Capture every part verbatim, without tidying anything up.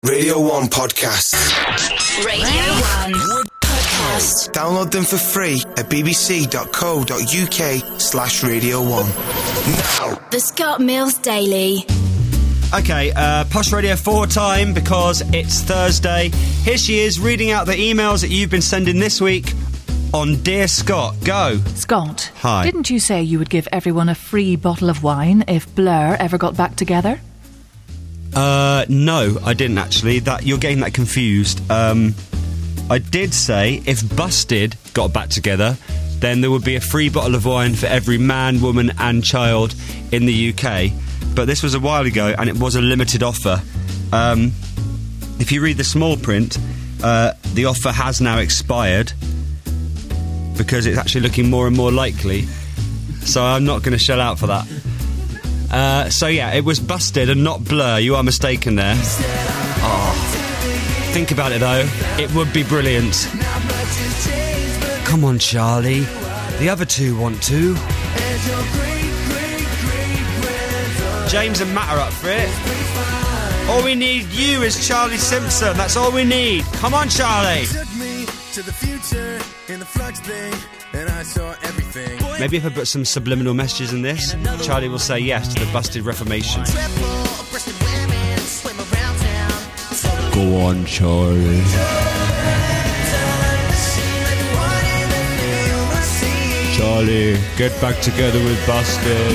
Radio one podcasts. Radio one podcasts. Download them for free at bbc.co.uk slash radio one. Now. The Scott Mills Daily. Okay, uh, Posh Radio four time because it's Thursday. Here she is reading out the emails that you've been sending this week on Dear Scott. Go. Scott. Hi. Didn't you say you would give everyone a free bottle of wine if Blur ever got back together? Uh, no, I didn't actually. That you're getting that confused. Um, I did say if Busted got back together, then there would be a free bottle of wine for every man, woman and child in the U K. But this was a while ago and it was a limited offer. Um, if you read the small print, uh, the offer has now expired because it's actually looking more and more likely. So I'm not going to shell out for that. Uh, so yeah, it was Busted and not Blur. You are mistaken there. Oh, think about it though. It would be brilliant. Come on, Charlie. The other two want to. James and Matt are up for it. All we need you is Charlie Simpson. That's all we need. Come on, Charlie. Took me to the future in the flux thing, and I saw everything. Maybe if I put some subliminal messages in this, Charlie will say yes to the Busted Reformation. Go on, Charlie. Charlie, get back together with Busted.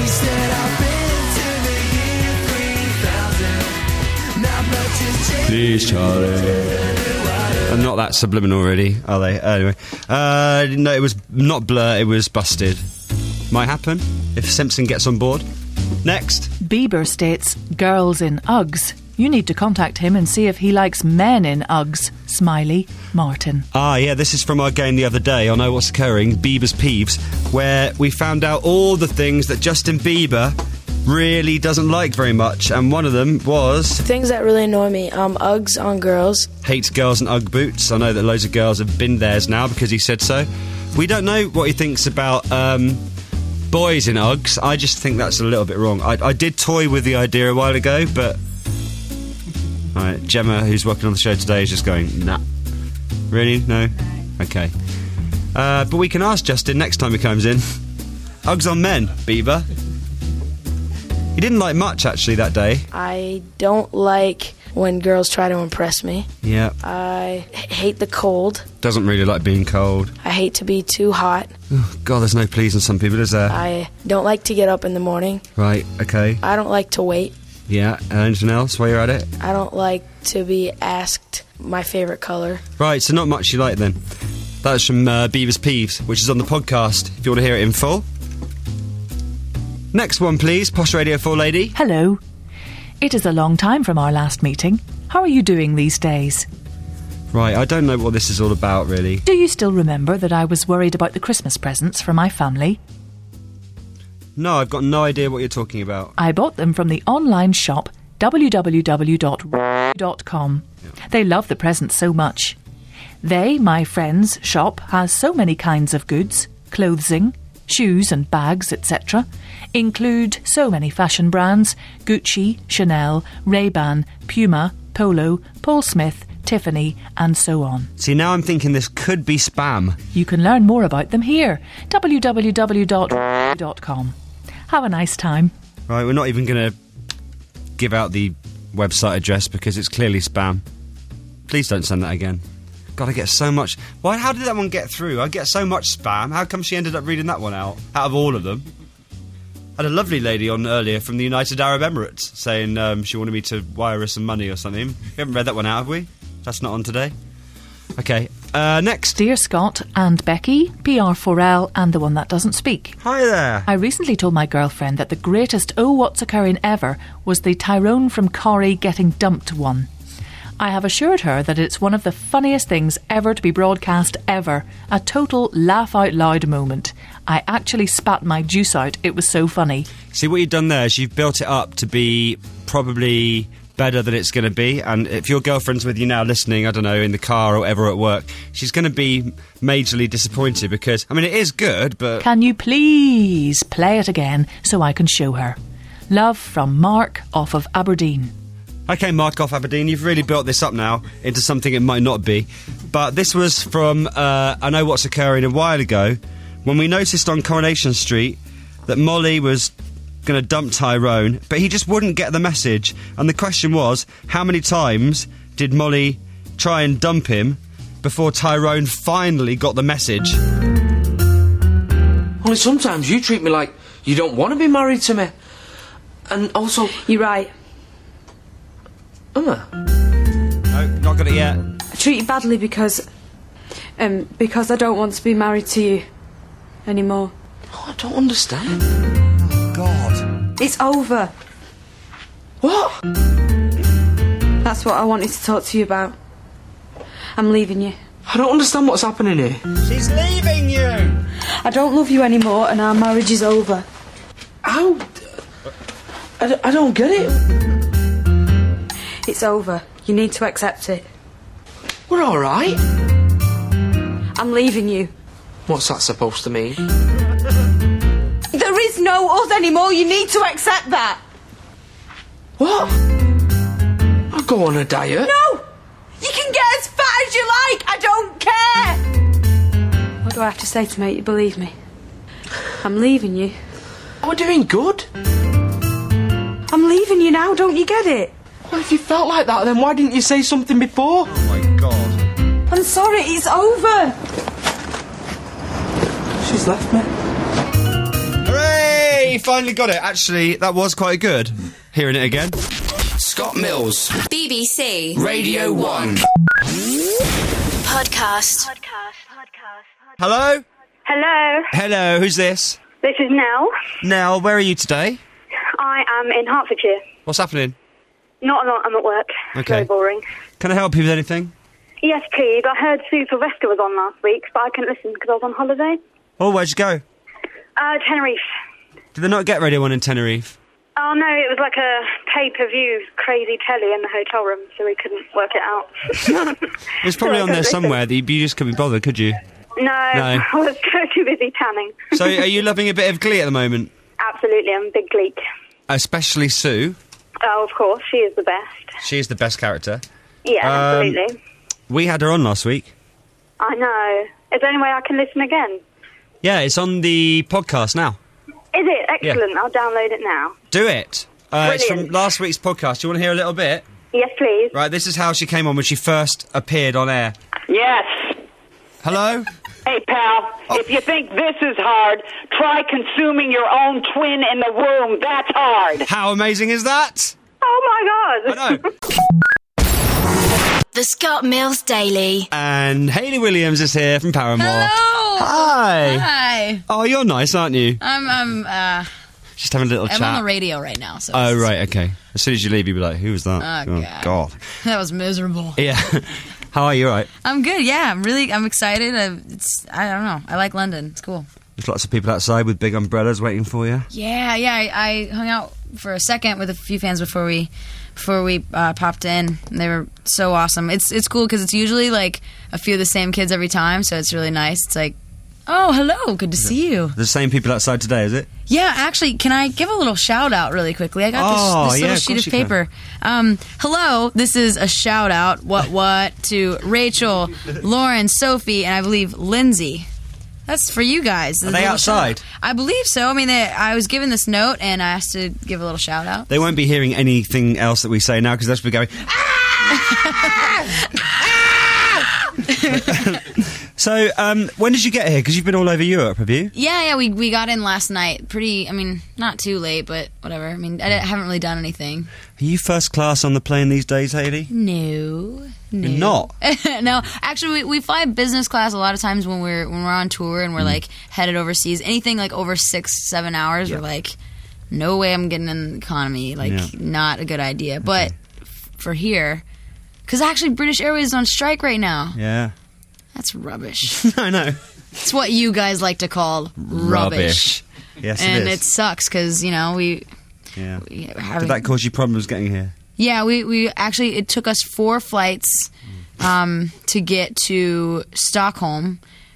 Please, Charlie. I'm not that subliminal, really, are they? Anyway, uh, no, it was not Blur, it was Busted. Might happen if Simpson gets on board. Next. Bieber states, girls in Uggs. You need to contact him and see if he likes men in Uggs. Smiley, Martin. Ah, yeah, this is from our game the other day on Oh What's Occurring, Bieber's Peeves, where we found out all the things that Justin Bieber really doesn't like very much, and one of them was... Things that really annoy me, um, Uggs on girls. Hates girls in Ugg boots. I know that loads of girls have been theirs now because he said so. We don't know what he thinks about um, boys in Uggs. I just think that's a little bit wrong. I, I did toy with the idea a while ago, but... Alright, Gemma, who's working on the show today, is just going, nah. Really? No? Okay. Uh, but we can ask Justin next time he comes in. Uggs on men, Bieber. He didn't like much, actually, that day. I don't like when girls try to impress me. Yeah. I h- hate the cold. Doesn't really like being cold. I hate to be too hot. Oh, God, there's no pleasing some people, is there? I don't like to get up in the morning. Right, okay. I don't like to wait. Yeah, and anything else while you're at it? I don't like to be asked my favourite colour. Right, so not much you like then. That's from uh, Bieber's Peeves, which is on the podcast, if you want to hear it in full. Next one, please, Posh Radio four lady. Hello. It is a long time from our last meeting. How are you doing these days? Right, I don't know what this is all about, really. Do you still remember that I was worried about the Christmas presents for my family? No, I've got no idea what you're talking about. I bought them from the online shop w w w dot dot com. Yeah. They love the presents so much. They, my friends' shop, has so many kinds of goods, clothing, shoes and bags, et cetera, include so many fashion brands: Gucci, Chanel, Ray-Ban, Puma, Polo, Paul Smith, Tiffany, and so on. See, now I'm thinking this could be spam. You can learn more about them here, w w w dot dot com. Have a nice time. Right, we're not even going to give out the website address because it's clearly spam. Please don't send that again. God, I get so much... Why? How did that one get through? I get so much spam. How come she ended up reading that one out? Out of all of them. I had a lovely lady on earlier from the United Arab Emirates saying um, she wanted me to wire her some money or something. We haven't read that one out, have we? That's not on today. Okay, uh, next. Dear Scott and Becky, P R four L and the one that doesn't speak. Hi there. I recently told my girlfriend that the greatest Oh What's Occurring ever was the Tyrone from Corrie getting dumped one. I have assured her that it's one of the funniest things ever to be broadcast ever. A total laugh-out-loud moment. I actually spat my juice out. It was so funny. See, what you've done there is you've built it up to be probably better than it's going to be, and if your girlfriend's with you now listening, I don't know, in the car or ever at work, she's going to be majorly disappointed because, I mean, it is good, but... Can you please play it again so I can show her? Love from Mark off of Aberdeen. Okay, Mark off Aberdeen, you've really built this up now into something it might not be. But this was from uh, I Know What's Occurring a while ago, when we noticed on Coronation Street that Molly was going to dump Tyrone, but he just wouldn't get the message. And the question was, how many times did Molly try and dump him before Tyrone finally got the message? Only sometimes you treat me like you don't want to be married to me. And also... You're right. Am I? No, not got it yet. I treat you badly because... Um, because I don't want to be married to you anymore. Oh, I don't understand. God. It's over. What? That's what I wanted to talk to you about. I'm leaving you. I don't understand what's happening here. She's leaving you! I don't love you anymore and our marriage is over. How? I, d- I don't get it. It's over. You need to accept it. We're all right. I'm leaving you. What's that supposed to mean? There is no us anymore. You need to accept that. What? I'll go on a diet. No! You can get as fat as you like. I don't care. What do I have to say to make you believe me? I'm leaving you. We're doing good. I'm leaving you now. Don't you get it? Well, if you felt like that, then why didn't you say something before? Oh my God. I'm sorry. It's over. She's left me. Hooray! Finally got it. Actually, that was quite good. Hearing it again. Scott Mills, B B C Radio one. Podcast. Hello? Hello, Hello, who's this? this is Nell. Nell, where are you today? I am in Hertfordshire. What's happening? Not a lot, I'm at work. Okay. Very boring. Can I help you with anything? Yes, please. I heard Sue Sylvester was on last week, but I couldn't listen because I was on holiday. Oh, where'd you go? Uh, Tenerife. Did they not get Radio one in Tenerife? Oh, no, it was like a pay-per-view crazy telly in the hotel room, so we couldn't work it out. It's probably So I on there couldn't somewhere that you, you just couldn't be bothered, could you? No, No. I was too busy tanning. So are you loving a bit of Glee at the moment? Absolutely, I'm a big gleek. Especially Sue. Oh, of course, she is the best. She is the best character. Yeah, Um, absolutely. We had her on last week. I know. Is there any way I can listen again? Yeah, it's on the podcast now. Is it? Excellent. I'll download it now. Do it. Uh, it's from Brilliant. last week's podcast. Do you want to hear a little bit? Yes, please. Right, this is how she came on when she first appeared on air. Yes. Hello? Hey, pal, if you think this is hard, try consuming your own twin in the womb. That's hard. How amazing is that? Oh, my God. I know. The Scott Mills Daily. And Hayley Williams is here from Paramore. Hello. Hi. Hi. Oh, you're nice, aren't you? I'm I'm uh Just having a little I'm chat. on the radio right now, so Oh, it's- right, okay. As soon as you leave, you'll be like, who was that? Oh, God. God. that was miserable. Yeah. How are you, all right? I'm good. Yeah, I'm really I'm excited. I, it's I don't know. I like London. It's cool. There's lots of people outside with big umbrellas waiting for you. Yeah, yeah. I, I hung out for a second with a few fans before we before we uh, popped in. And they were so awesome. It's it's cool because it's usually like a few of the same kids every time, so it's really nice. It's like, oh, hello, good to see you. The same people outside today, is it? Yeah, actually, can I give a little shout out really quickly? I got Oh, this, this yeah, little of sheet course of you can. paper. Um, hello, this is a shout out, what, what, to Rachel, Lauren, Sophie, and I believe Lindsay. That's for you guys. Are they outside? I believe so. I mean, they, I was given this note and I asked to give a little shout out. They won't be hearing anything else that we say now because they'll just be going, So, um, when did you get here? Because you've been all over Europe, have you? Yeah, yeah, we we got in last night. Pretty, I mean, not too late, but whatever. I mean, I haven't really done anything. Are you first class on the plane these days, Hayley? No. No. You're not? No, actually, we, we fly business class a lot of times when we're when we're on tour and we're Mm. like headed overseas. Anything like over six, seven hours, Yeah. we're like, no way I'm getting in economy. Like, Yeah. not a good idea. But f- for here, because actually British Airways is on strike right now. Yeah. That's rubbish. I know. It's what you guys like to call rubbish. Yes, and it it, is. sucks because you know we. Yeah. we Did having, that cause you problems getting here? Yeah, we, we actually, it took us four flights um, to get to Stockholm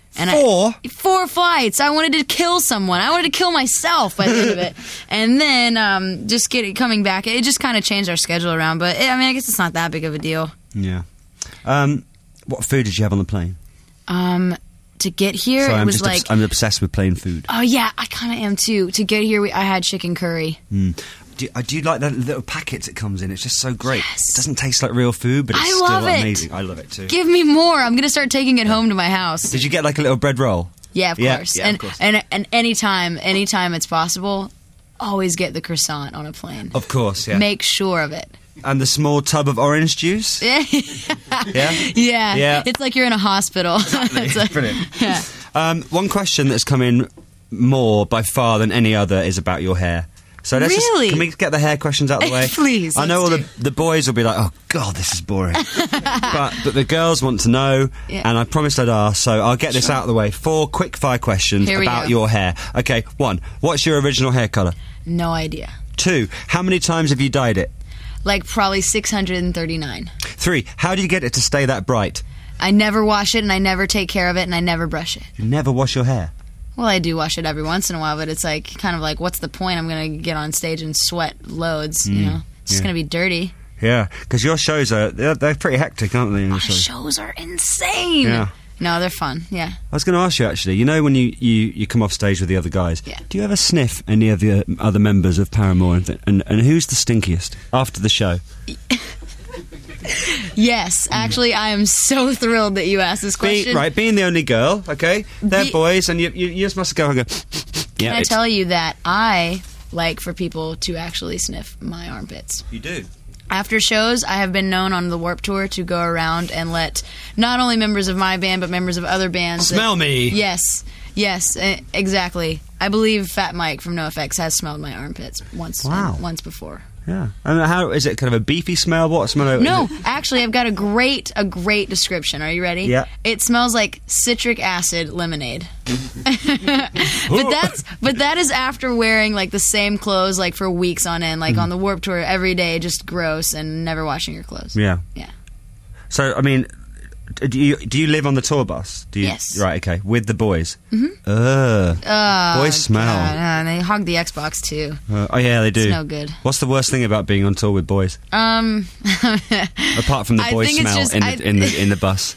And Four? I, four flights. I wanted to kill someone. I wanted to kill myself by the end of it. And then um, just get coming back, it just kind of changed our schedule around. But it, I mean, I guess it's not that big of a deal. Yeah. Um, what food did you have on the plane? Um, to get here, Sorry, it I'm was just like obs- I'm obsessed with plain food. oh yeah, I kind of am too. To get here, we, I had chicken curry. Mm. Do, you, uh, do you like the little packets it comes in? It's just so great. Yes. It doesn't taste like real food, but it's I still love it. amazing. I love it too. Give me more. I'm gonna start taking it home to my house. Did you get like a little bread roll? Yeah, of Yeah, course. yeah, of and, course. and and anytime, anytime it's possible, always get the croissant on a plane. Of course, yeah. Make sure of it. And the small tub of orange juice? Yeah. Yeah? yeah. Yeah. It's like you're in a hospital. It's like- Brilliant. Yeah. Um, one question that's come in more by far than any other is about your hair. So let's Really? just, can we get the hair questions out of the way? Please, I know all let's the, the boys will be like, oh, God, this is boring. but, but the girls want to know, Yeah. and I promised I'd ask, so I'll get this out of the way. Four quick fire questions Here we about go. your hair. Okay, one, what's your original hair colour? No idea. Two, how many times have you dyed it? Like probably six hundred thirty-nine. Three, how do you get it to stay that bright? I never wash it, and I never take care of it, and I never brush it. You never wash your hair. Well, I do wash it every once in a while, but it's like kind of like, what's the point? I'm going to get on stage and sweat loads, you know? It's just yeah. going to be dirty. Yeah, because your shows are, they're, they're pretty hectic, aren't they? in your Our shows? shows are insane. Yeah. No, they're fun, yeah. I was going to ask you, actually, you know when you, you, you come off stage with the other guys, Yeah. do you ever sniff any of the other members of Paramore? And, th- and, and who's the stinkiest after the show? Yes, actually, I am so thrilled that you asked this Be, question. right, being the only girl, okay? They're Be- boys, and you, you, you just must go and go, yeah, Can I it's- tell you that I like for people to actually sniff my armpits? You do. After shows, I have been known on the Warped Tour to go around and let not only members of my band, but members of other bands... Smell me. Yes, yes, uh, exactly. I believe Fat Mike from NoFX has smelled my armpits once Wow. once before. Yeah. And how, is it kind of a beefy smell? What smell? No, is it? actually, I've got a great, a great description. Are you ready? Yeah. It smells like citric acid lemonade. but that's, but that is after wearing like the same clothes like for weeks on end, like Mm. on the Warped Tour every day, just gross and never washing your clothes. Yeah. Yeah. So, I mean, do you do you live on the tour bus? Do you, Yes. Right, okay. With the boys? Mhm. Ugh. Oh, Boys smell. God, uh, and they hog the Xbox too. Uh, oh, yeah, they do. It's no good. What's the worst thing about being on tour with boys? Um, Apart from the I boy think it's smell just- in, the, I- in, the, in the bus.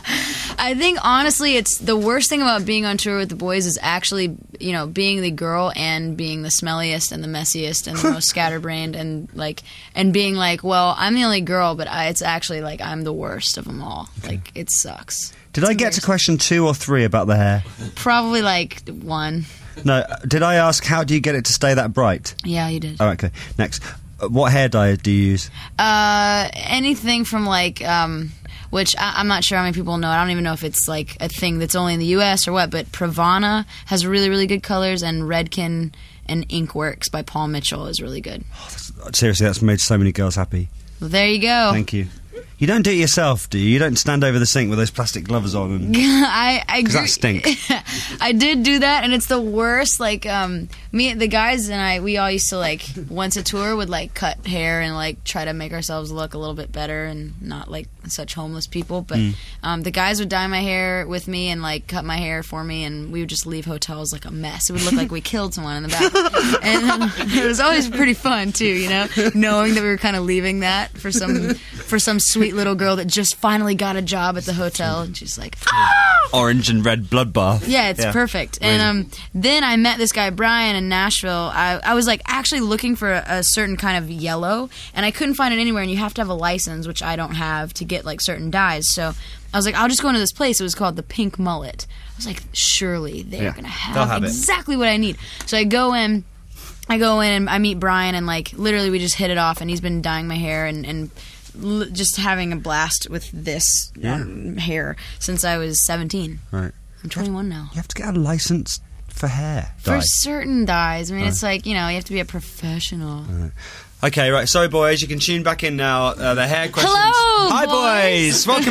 I think honestly, it's the worst thing about being on tour with the boys is actually, you know, being the girl and being the smelliest and the messiest and the most scatterbrained and like and being like, well, I'm the only girl, but I, it's actually like I'm the worst of them all. Like it sucks. Did I get to question two or three about the hair? Probably like one. No. uh, Did I ask how do you get it to stay that bright? Yeah, you did. Oh, okay. Next. Uh, What hair dye do you use? Uh, anything from like, um, which I, I'm not sure how many people know. I don't even know if it's like a thing that's only in the U S or what. But Pravana has really, really good colors, and Redken and Inkworks by Paul Mitchell is really good. Seriously, that's made so many girls happy. Well, there you go. Thank you. You don't do it yourself, do you? You don't stand over the sink with those plastic gloves on and... I I 'Cause that agree- stinks. I did do that, and it's the worst. Like, um, me, the guys, and I, we all used to like once a tour would like cut hair and like try to make ourselves look a little bit better and not like such homeless people. But Mm. um, the guys would dye my hair with me and like cut my hair for me, and we would just leave hotels like a mess. It would look like we killed someone in the back, and um, it was always pretty fun too. You know, knowing that we were kind of leaving that for some for some sweet little girl that just finally got a job at the hotel, and she's like, Orange and red bloodbath. yeah, it's perfect. And um, then I met this guy Brian in Nashville. I, I was like actually looking for a, a certain kind of yellow, and I couldn't find it anywhere. And you have to have a license, which I don't have, to get like certain dyes. So I was like, I'll just go into this place. It was called the Pink Mullet. I was like, surely they're Yeah, gonna they'll have, have it. exactly what I need. So I go in. I go in and I meet Brian, and like literally we just hit it off. And he's been dyeing my hair and. and l- just having a blast with this Yeah. um, hair since I was seventeen. Right. I'm twenty-one now. You have to get a license for hair For dye. certain dyes. I mean, Right. it's like, you know, you have to be a professional. Okay, right. Sorry, boys. You can tune back in now. Uh, the hair questions. Hello, Hi, boys. boys. Welcome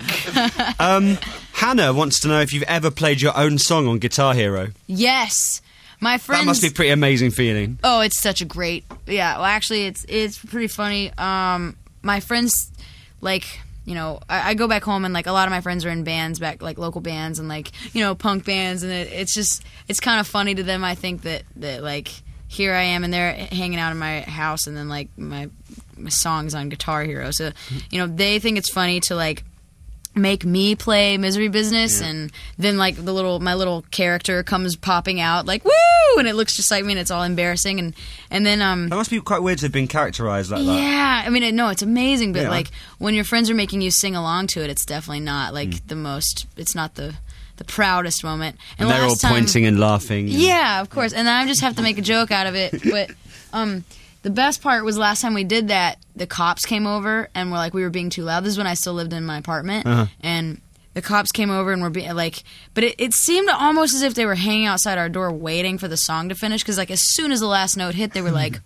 back. um, Hannah wants to know if you've ever played your own song on Guitar Hero. Yes. My friends... That must be a pretty amazing feeling. Oh, it's such a great... Yeah, well, actually, it's it's pretty funny. Um, my friends, like... you know, I, I go back home and like a lot of my friends are in bands back, like local bands and like you know punk bands, and it, it's just it's kind of funny to them. I think that that like here I am and they're hanging out in my house, and then like my my songs on Guitar Hero. So you know they think it's funny to like make me play Misery Business, Yeah. and then like the little my little character comes popping out like woo, and it looks just like me, and it's all embarrassing, and and then um That must be quite weird to have been characterised like that. yeah, I mean it, no, it's amazing, but Yeah. like when your friends are making you sing along to it, it's definitely not like Mm. the most. It's not the the proudest moment. And they're all last time- pointing and laughing. and- yeah, of course. And then I just have to make a joke out of it. But um, the best part was last time we did that, the cops came over and were like, we were being too loud. This is when I still lived in my apartment. Uh-huh. And the cops came over and were being like, but it, it seemed almost as if they were hanging outside our door waiting for the song to finish. Because like as soon as the last note hit, they were like,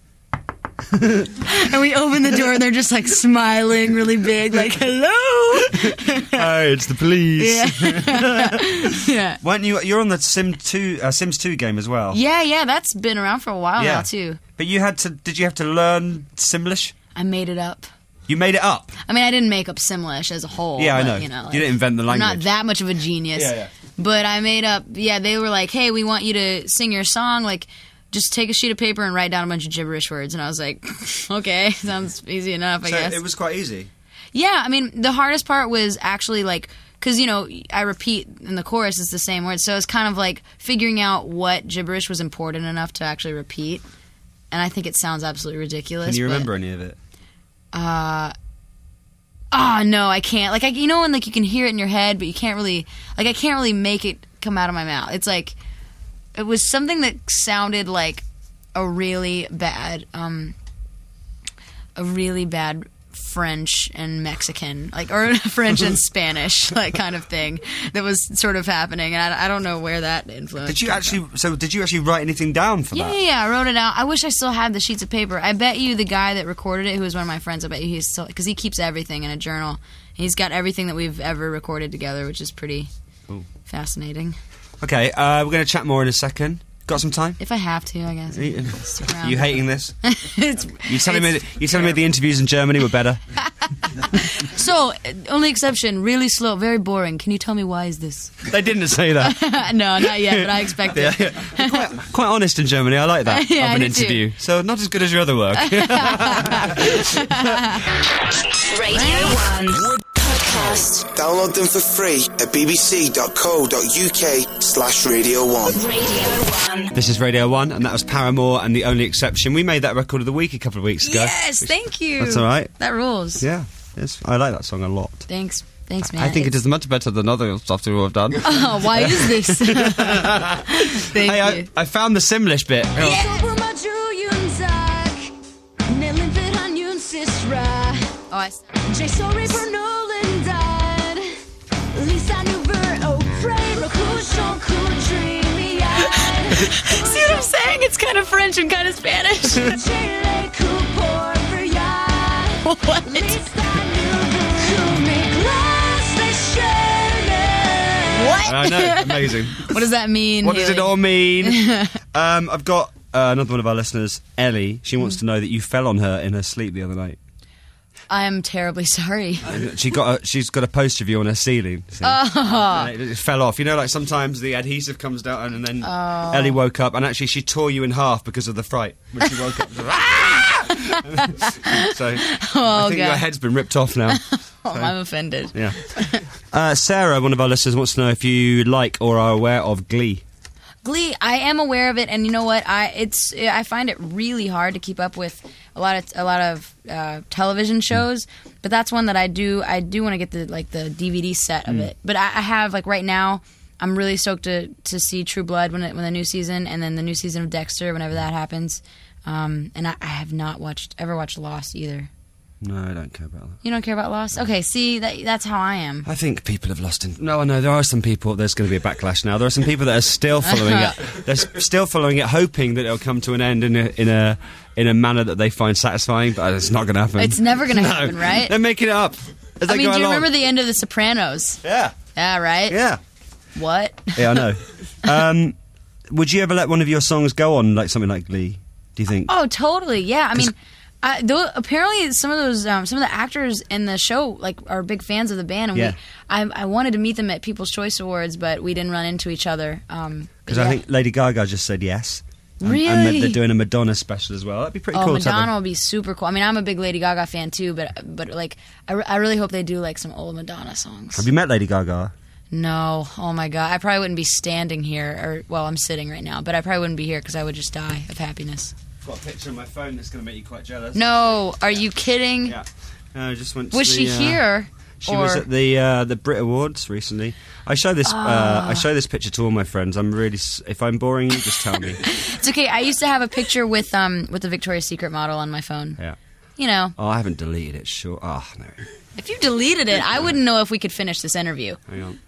and we opened the door and they're just like smiling really big, like, hello. Hey, it's the police. Yeah. Yeah. Weren't you? You're on the Sim two, uh, Sims two game as well. Yeah, yeah, that's been around for a while Yeah. now too. But you had to. Did you have to learn Simlish? I made it up. You made it up. I mean, I didn't make up Simlish as a whole. Yeah, I but, know. You, know, You like, didn't invent the I'm language. not that much of a genius. Yeah, yeah. But I made up. Yeah, they were like, "Hey, we want you to sing your song. Like, just take a sheet of paper and write down a bunch of gibberish words." And I was like, "Okay, sounds easy enough, I so guess." it was quite easy. Yeah, I mean, the hardest part was actually like, because, you know, I repeat in the chorus, it's the same words. So it's kind of like figuring out what gibberish was important enough to actually repeat. And I think it sounds absolutely ridiculous. Can you but, remember any of it? Uh, oh, no, I can't. Like, I, you know when, like, you can hear it in your head, but you can't really, like, I can't really make it come out of my mouth. It's like, it was something that sounded like a really bad, um, a really bad French and Mexican, like, or French and Spanish, like, kind of thing that was sort of happening, and I, I don't know where that influence. Did you came actually? So did you actually write anything down for Yeah, that? yeah, yeah, I wrote it out. I wish I still had the sheets of paper. I bet you the guy that recorded it, who was one of my friends, I bet you he's still, because he keeps everything in a journal. He's got everything that we've ever recorded together, which is pretty Cool. fascinating. Okay, uh, we're going to chat more in a second. Got some time? If I have to, I guess. You, Stick around. you hating this? It's- You telling me? it's That, you telling me the interviews in Germany were better? So, uh, only exception, really slow, very boring. Can you tell me why is this? They didn't say that. No, not yet, but I expect Yeah, it. yeah. Quite, quite honest in Germany. I like that Yeah, of I an do too. interview. So not as good as your other work. Radio one podcast. Download them for free at bbc.co.uk slash Radio one. Radio one. This is Radio One, and that was Paramore and The Only Exception. We made that record of the week a couple of weeks ago. Yes, thank you. That's all right. That rules. Yeah, it's, I like that song a lot. Thanks, thanks, man. I think it It's- is much better than other stuff that we've done. Oh, why is this? Thank Hey, you. I, I found the Simlish bit. Oh, I See what I'm saying? It's kind of French and kind of Spanish. What? What? I know, amazing. What does that mean? What does it Haley? all mean? um, I've got uh, another one of our listeners, Ellie. She wants to know that you fell on her in her sleep the other night. I am terribly sorry. And she got a, she's got a poster of you on her ceiling. see? Oh. And it, it fell off. You know, like sometimes the adhesive comes down, and then Oh. Ellie woke up, and actually she tore you in half because of the fright when she woke up. So Oh, I think God. your head's been ripped off now. Oh, I'm offended. Yeah. Uh, Sarah, one of our listeners, wants to know if you like or are aware of Glee. Glee, I am aware of it, and you know what? I it's I find it really hard to keep up with a lot of a lot of uh, television shows. But that's one that I do. I do want to get the like the D V D set of Mm. it. But I, I have like right now. I'm really stoked to to see True Blood when it, when the new season, and then the new season of Dexter whenever that happens. Um, and I, I have not watched ever watched Lost either. No, I don't care about that. You don't care about Lost? Okay, see that that's how I am. I think people have lost in. No, I know there are some people. There's going to be a backlash now. There are some people that are still following it. They're s- still following it, hoping that it'll come to an end in a in a in a manner that they find satisfying. But it's not going to happen. It's never going to No. happen, right? They're making it up. As I they mean, go do you along. remember the end of The Sopranos? Yeah. Yeah, right? Yeah. What? Yeah, I know. um, would you ever let one of your songs go on like something like Glee? Do you think? Oh, totally. Yeah. I mean, I, though, apparently, some of those, um, some of the actors in the show, like, are big fans of the band, and Yeah. we, I, I wanted to meet them at People's Choice Awards, but we didn't run into each other. Um, Because yeah. I think Lady Gaga just said yes. And- Really? And they're doing a Madonna special as well. That'd be pretty Oh, cool. to have Madonna a- will be super cool. I mean, I'm a big Lady Gaga fan too, but but like, I, re- I really hope they do like some old Madonna songs. Have you met Lady Gaga? No, oh my god, I probably wouldn't be standing here, or well, I'm sitting right now, but I probably wouldn't be here because I would just die of happiness. I've got a picture on my phone that's going to make you quite jealous. No, are you kidding? Yeah. No, I just went. To Was the, she uh, here? She or? was at the uh, the Brit Awards recently. I show this. Uh, Ah. I show this picture to all my friends. I'm really. s- If I'm boring you, just tell me. It's okay. I used to have a picture with um with the Victoria's Secret model on my phone. Yeah. You know, Oh, I haven't deleted it. Sure. Ah, no. if you deleted it, I wouldn't know if we could finish this interview. Hang on.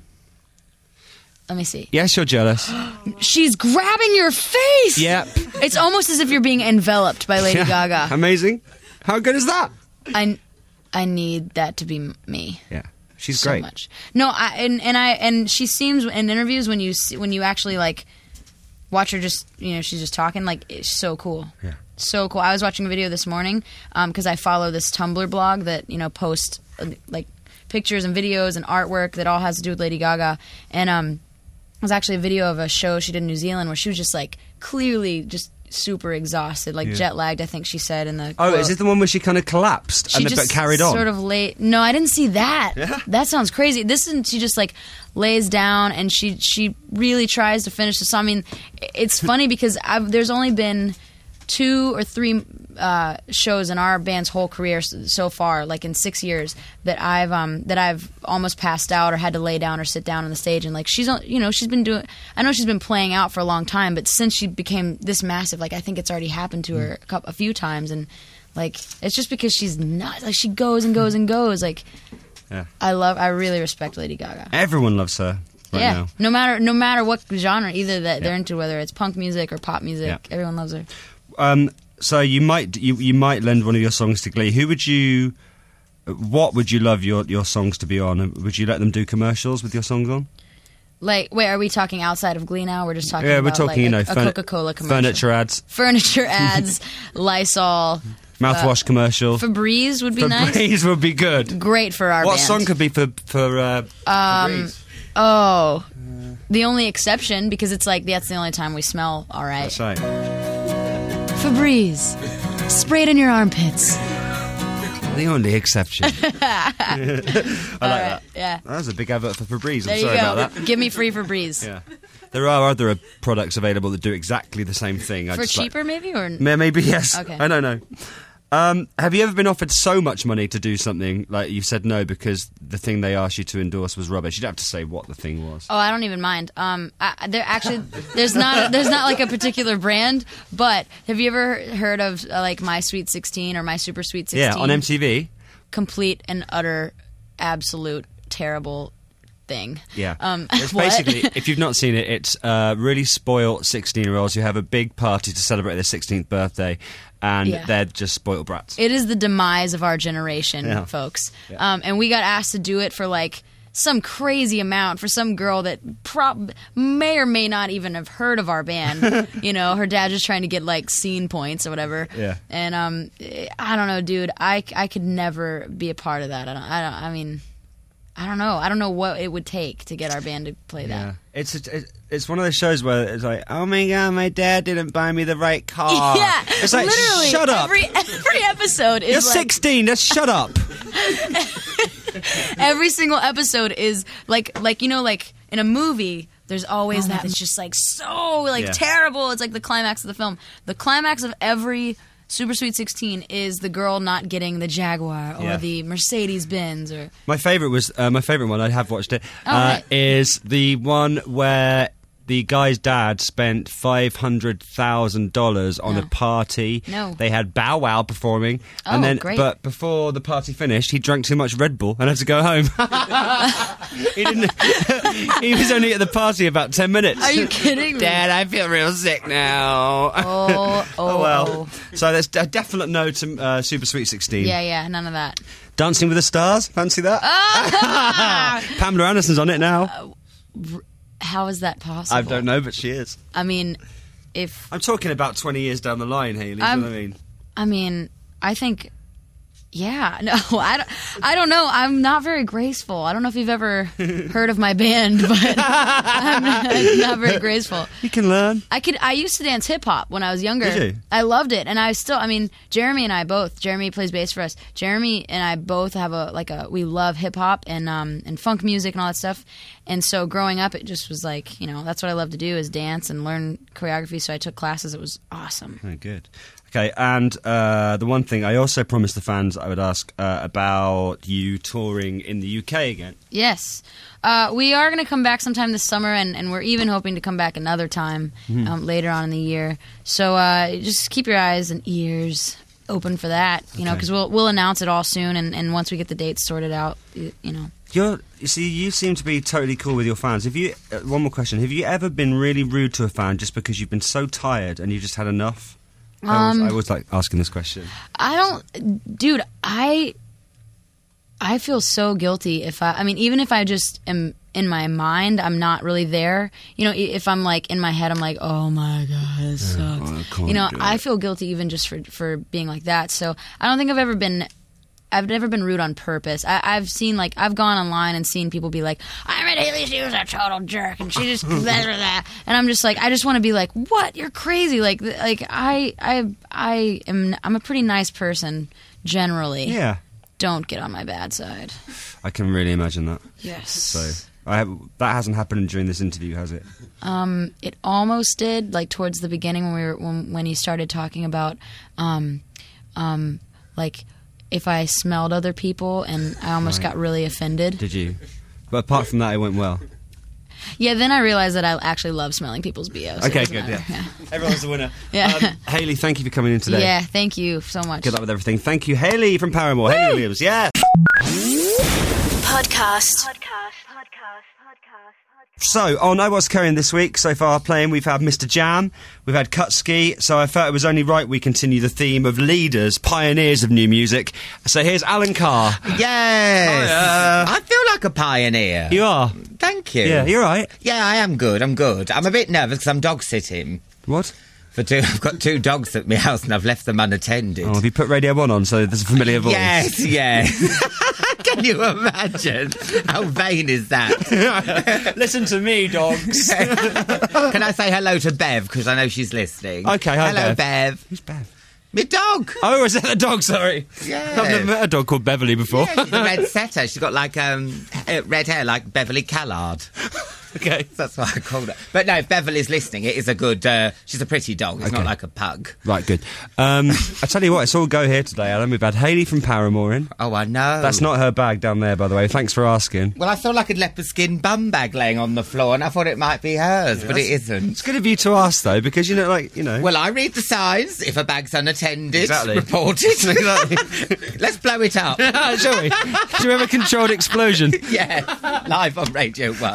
Let me see. Yes, you're jealous. She's grabbing your face. Yep. It's almost as if you're being enveloped by Lady Yeah. Gaga. Amazing. How good is that? I, I need that to be m- me. Yeah. She's so great. much. No, I and, and I and she seems in interviews when you see, when you actually like watch her just you know she's just talking like it's so cool. Yeah. So cool. I was watching a video this morning because I follow this Tumblr blog that you know posts uh, like pictures and videos and artwork that all has to do with Lady Gaga, and um, it was actually a video of a show she did in New Zealand where she was just like clearly just super exhausted, like Yeah. jet lagged. I think she said in the Oh, quote. is it the one where she kind of collapsed She and then, just but carried on? Sort of late. No, I didn't see that. Yeah? That sounds crazy. This is she just like lays down and she she really tries to finish the song. I mean, it's funny because I've, there's only been two or three uh, shows in our band's whole career so, so far, like in six years, that I've um, that I've almost passed out or had to lay down or sit down on the stage. And like she's on- you know she's been doing. I know she's been playing out for a long time, but since she became this massive, like I think it's already happened to her a, couple, a few times, and like it's just because she's not like she goes and goes and goes. Like Yeah. I love, I really respect Lady Gaga. Everyone loves her right yeah, now. no matter no matter what genre either that Yeah. they're into, whether it's punk music or pop music, Yeah. everyone loves her. Um, so you might you, you might lend one of your songs to Glee. Who would you? What would you love your, your songs to be on? Would you let them do commercials with your songs on? Like, wait, are we talking outside of Glee now? We're just talking yeah, about we're talking. like, you know, a, a furni- Coca-Cola commercial, furniture ads, furniture ads, Lysol, mouthwash uh, commercial. Febreze would be nice. Febreze would be good. Great for our What band. song could be for for uh, Um, Febreze? oh, the only exception because it's like that's the only time we smell all right. That's right. Febreze, spray it in your armpits. The only exception. I like that. Yeah. That was a big advert for Febreze. There I'm you sorry go. about that. Give me free Febreze. Yeah. There are other uh, products available that do exactly the same thing. I For just like- cheaper, maybe, or May- Maybe, yes. Okay. I don't know. Um, have you ever been offered so much money to do something like you said no because the thing they asked you to endorse was rubbish? You don't have to say what the thing was. Oh, I don't even mind. Um, I, there actually, there's not, there's not like a particular brand. But have you ever heard of uh, like My Sweet sixteen or My Super Sweet sixteen? Yeah, on M T V. Complete and utter, absolute, terrible thing. Yeah. Um, it's what? basically, if you've not seen it, it's uh, really spoiled sixteen-year-olds who have a big party to celebrate their sixteenth birthday, and Yeah. they're just spoiled brats. It is the demise of our generation, Yeah. folks. Yeah. Um, and we got asked to do it for like some crazy amount for some girl that prob- may or may not even have heard of our band. You know, her dad just trying to get like scene points or whatever. Yeah. And um, I don't know, dude. I, I could never be a part of that. I don't. I don't. I mean, I don't know. I don't know what it would take to get our band to play that. Yeah. It's a, it's one of those shows where it's like, oh my god, my dad didn't buy me the right car. Yeah, It's like, literally, shut up. Every, every episode is You're like, sixteen. Just shut up. every single episode is like like you know like in a movie there's always that it's just like so like Yeah. terrible. It's like the climax of the film. The climax of every Super Sweet sixteen is the girl not getting the Jaguar or Yeah. the Mercedes Benz or My favorite was uh, my favorite one. I have watched it. Oh, uh, right. Is the one where the guy's dad spent five hundred thousand dollars on No. a party. No. They had Bow Wow performing, Oh, and then great. but before the party finished, he drank too much Red Bull and had to go home. he didn't. He was only at the party about ten minutes. Are you kidding me? Dad, I feel real sick now. Oh, oh, well. oh. So there's a definite no to uh, Super Sweet sixteen. Yeah, yeah, none of that. Dancing with the Stars. Fancy that? Ah! Pamela Anderson's on it now. How is that possible? I don't know, but she is. I mean, if I'm talking about twenty years down the line, Hayley. Do you I'm- know what I mean? I mean, I think, yeah, no, I don't, I don't know. I'm not very graceful. I don't know if you've ever heard of my band, but I'm not, I'm not very graceful. You can learn. I could. I used to dance hip hop when I was younger. Did you? I loved it, and I still. I mean, Jeremy and I both. Jeremy plays bass for us. Jeremy and I both have a like a. We love hip hop and um and funk music and all that stuff. And so growing up, it just was like, you know, that's what I love to do is dance and learn choreography. So I took classes. It was awesome. Oh, good. Okay, and uh, the one thing I also promised the fans I would ask uh, about you touring in the U K again. Yes. Uh, we are going to come back sometime this summer, and, and we're even hoping to come back another time Mhm. um, later on in the year. So uh, just keep your eyes and ears open for that, you know, Okay. because we'll, we'll announce it all soon, and, and once we get the dates sorted out, you, you know. You're, you see, you seem to be totally cool with your fans. Have you? Uh, one more question: have you ever been really rude to a fan just because you've been so tired and you've just had enough? I always, Um, I always like asking this question. I don't, dude. I I feel so guilty if I. I mean, even if I just am in my mind, I'm not really there. You know, i- if I'm like in my head, I'm like, oh my god, this Yeah, sucks. I can't you know, do I it. feel guilty even just for for being like that. So I don't think I've ever been. I've never been rude on purpose. I, I've seen like I've gone online and seen people be like, "I met Haley, she was a total jerk, and she just blah, blah, blah." And I'm just like, I just want to be like, "What? You're crazy!" Like, th- like I, I, I am. I'm a pretty nice person generally. Yeah. Don't get on my bad side. I can really imagine that. Yes. So I have, that hasn't happened during this interview, has it? Um, it almost did, like towards the beginning when we were when when he started talking about, um, um, like if I smelled other people, and I almost Right. got really offended. Did you? But apart from that, it went well. Yeah, then I realized that I actually love smelling people's B O. so it Okay, doesn't good. matter. Yeah. Everyone's the winner. Yeah. Um, Haley, thank you for coming in today. Yeah, thank you so much. Good luck with everything. Thank you, Haley from Paramore. Haley Williams. Yeah. Podcast. So, on I Was Currying this week, so far playing, we've had Mister Jam, we've had Kutski, so I felt it was only right we continue the theme of leaders, pioneers of new music. So here's Alan Carr. Yes. Hiya. I feel like a pioneer. You are? Thank you. Yeah, you're right. Yeah, I am good. I'm good. I'm a bit nervous because I'm dog sitting. What? For two, I've got two dogs at my house and I've left them unattended. Oh, have you put Radio one on so there's a familiar voice? Yes, yes. Can you imagine? How vain is that? Listen to me, dogs. Can I say hello to Bev? Because I know she's listening. Okay, hi, hello, Bev. Bev. Who's Bev? My dog. Oh, is that the dog? Sorry. Yeah. I've never met a dog called Beverly before. Yeah, she's a red setter. She's got like um, uh, red hair like Beverly Callard. Okay. That's what I called her. But no, if Beverly's listening, it is a good... Uh, she's a pretty dog. It's Okay. not like a pug. Right, good. Um, I tell you what, it's all go here today, Alan. We've had Haley from Paramore in. Oh, I know. That's not her bag down there, by the way. Thanks for asking. Well, I saw like a leopard skin bum bag laying on the floor, and I thought it might be hers, but it isn't. It's good of you to ask, though, because, you know, like, you know... Well, I read the signs. If a bag's unattended, Exactly. report it. Exactly. Let's blow it up. Shall we? Should we have a controlled explosion? Yeah, live on Radio one.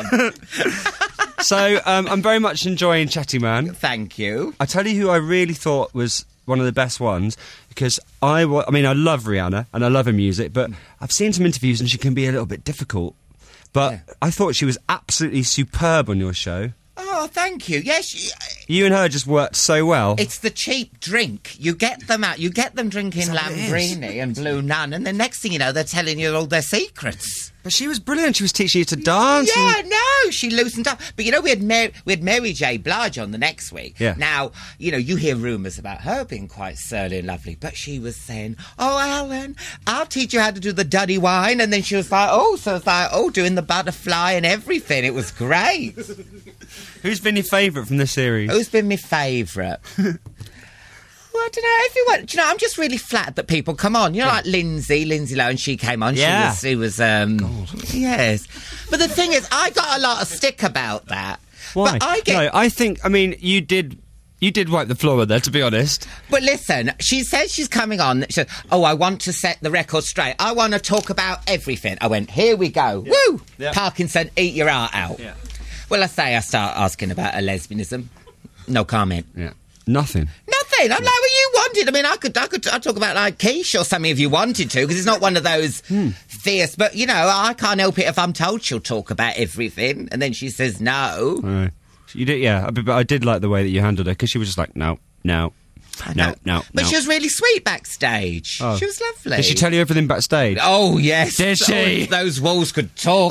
So, um, I'm very much enjoying Chatty Man. Thank you. I tell you who I really thought was one of the best ones, because I, wa- I mean, I love Rihanna, and I love her music, but I've seen some interviews and she can be a little bit difficult. But Yeah. I thought she was absolutely superb on your show. Oh, thank you. Yes, You and her just worked so well. it's the cheap drink. You get them out. You get them drinking that what it is? Lambrini and Blue Nun, and the next thing you know, they're telling you all their secrets. But she was brilliant. She was teaching you to dance. Yeah, and- no, she loosened up. But you know, we had Mary, we had Mary J. Blige on the next week. Yeah. Now, you know, you hear rumours about her being quite surly and lovely, but she was saying, "Oh, Alan, I'll teach you how to do the duddy wine," and then she was like, "Oh," so it's like, "Oh, doing the butterfly and everything." It was great. Who's been your favourite from this series? Who's been my favourite? Well, I don't know. Everyone, do you know, I'm just really flattered that people come on. You know, like Lindsay, Lindsay Lohan, she came on. Yeah. She was, she was, um, yes. But the thing is, I got a lot of stick about that. Why? But I get, No, I think, I mean, you did... You did wipe the floor with her, to be honest. But listen, she says she's coming on. She said, "Oh, I want to set the record straight. I want to talk about everything." I went, "Here we go. Yeah. Woo! Yeah. Parkinson, eat your heart out." Yeah. Well, I say I start asking about her lesbianism. No comment. Yeah. Nothing. Nothing. I'm like, well, you wanted. I mean, I could, I could, I'd talk about like quiche or something if you wanted to, because it's not one of those Hmm. fierce. But you know, I can't help it if I'm told she'll talk about everything, and then she says no. All right. You did, yeah. But I did like the way that you handled her, because she was just like, no, no. No, no, But no. she was really sweet backstage. Oh. She was lovely. Did she tell you everything backstage? Oh, yes. Did she? Oh, those walls could talk.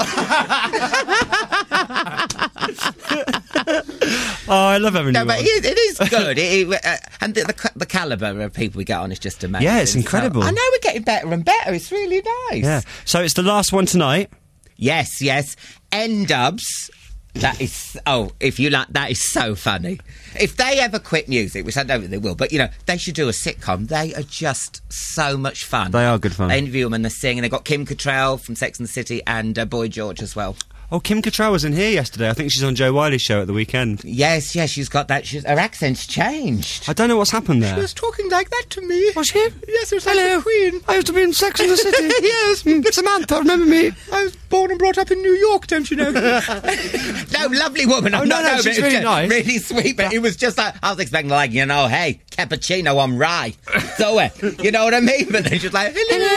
Oh, I love having No, you but on. it, it is good. it, it, uh, and the, the, the calibre of people we get on is just amazing. Yeah, it's incredible. So, I know we're getting better and better. It's really nice. Yeah. So it's the last one tonight. Yes, yes. N-Dubs. That is, oh, if you like, that is so funny. If they ever quit music, which I don't think they will, but, you know, they should do a sitcom. They are just so much fun. They are good fun. They interview them and they sing, and they've got Kim Cattrall from Sex and the City and uh, Boy George as well. Oh, Kim Cattrall was in here yesterday. I think she's on Joe Wiley's show at the weekend. Yes, yes, she's got that. She's, her accent's changed. I don't know what's happened there. She was talking like that to me. Was she? Yes, it was Hello. like the Queen. I used to be in Sex and the City. Yes. Samantha, remember me? I was born and brought up in New York, don't you know? No, lovely woman. I'm Oh, no, not no, no, she's but it was really just nice. really sweet, but it was just like, I was expecting, like, you know, hey, cappuccino on rye. So, uh, you know what I mean? But then she's like,